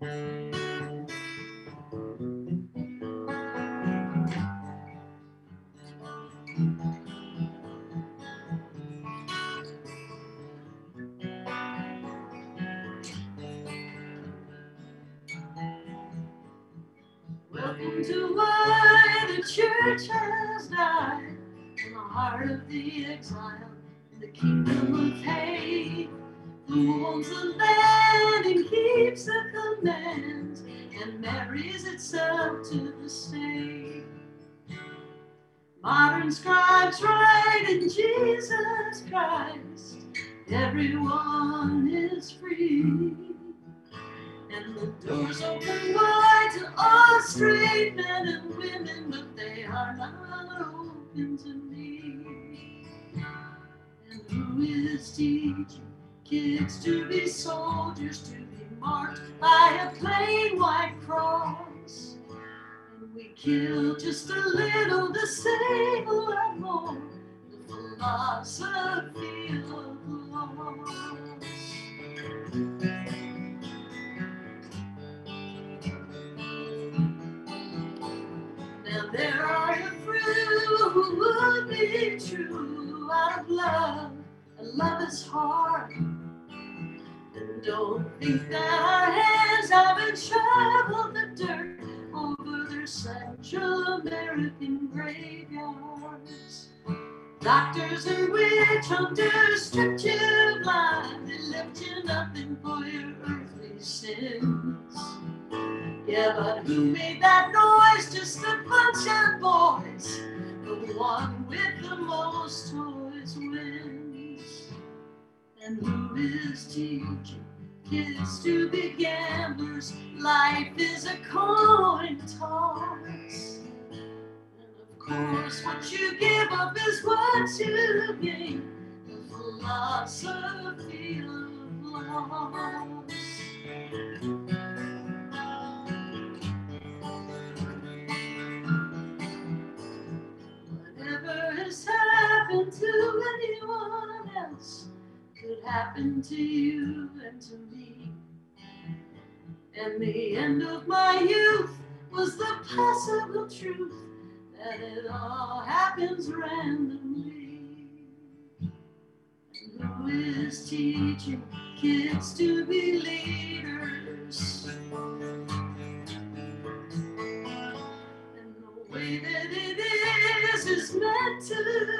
Welcome to why the church has died in the heart of the exile, in the kingdom of hate. Who owns the land and keeps the commands and marries itself to the state. Modern scribes write in Jesus Christ, everyone is free. And the doors open wide to all straight men and women, but they are not open to me. And who is teaching kids to be soldiers, to be marked by a plain white cross? And we kill just a little to save a lot more, the philosophy of loss. Now there are a few who would be true out of love, and love is hard. And don't think that our hands haven't shoveled the dirt over their Central American graveyards. Doctors and witch hunters stripped you blind, they left you nothing for your earthly sins. Yeah, but who made that noise? Just a bunch of boys. The one with the most toys wins. And who is teaching kids to be gamblers? Life is a coin toss. And of course, what you give up is what you gain. The philosophy of loss. Whatever has happened to anyone else could happen to you and to me. And the end of my youth was the possible truth that it all happens randomly. And who is teaching kids to be leaders? And the way that it is meant to